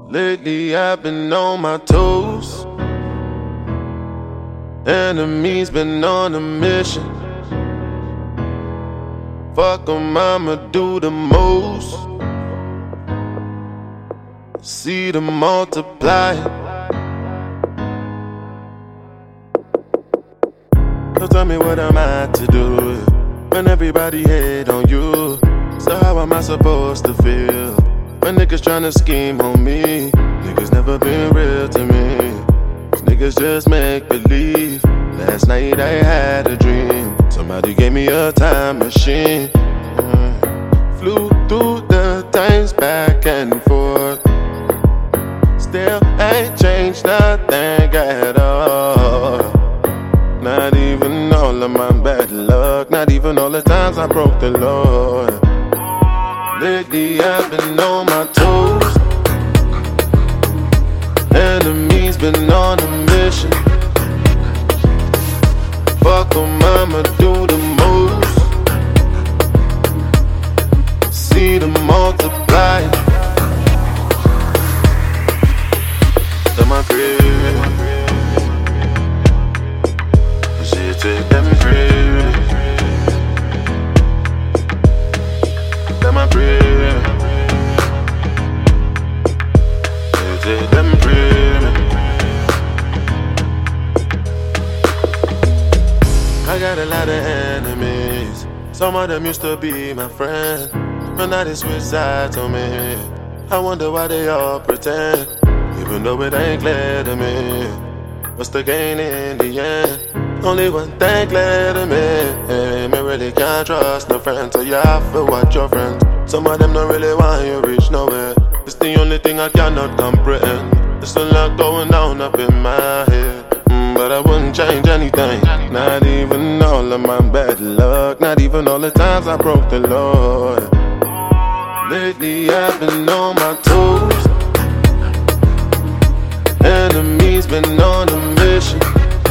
Lately I've been on my toes. Enemies been on a mission. Fuck 'em, I'ma do the most. See them multiply. So tell me what am I to do when everybody hate on you? So how am I supposed to feel when niggas tryna scheme on me? Niggas never been real to me. These niggas just make believe. Last night I had a dream. Somebody gave me a time machine. Flew through the times back and forth. Still ain't changed nothing at all. Not even all of my bad luck. Not even all the times I broke the law. Lately I've been on my toes. Enemies been on a mission. Fuck 'em, I'ma do the most. See them multiply. To my crib, shit take them crib. To my crib, shit take them crib. I got a lot of enemies. Some of them used to be my friends, but now they switch sides on me. I wonder why they all pretend, even though it ain't clear to me. What's the gain in the end? Only one thing clear to me. Me really can't trust no friends, so you have to watch your friends. Some of them don't really want you reach nowhere. It's the only thing I cannot comprehend. There's a lot going on up in my head, but I wouldn't change anything. Not even all of my bad luck. Not even all the times I broke the law. Lately I've been on my toes. Enemies been on a mission.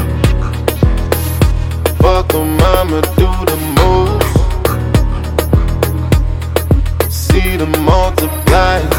Fuck 'em, I'ma do the most. See them multiply.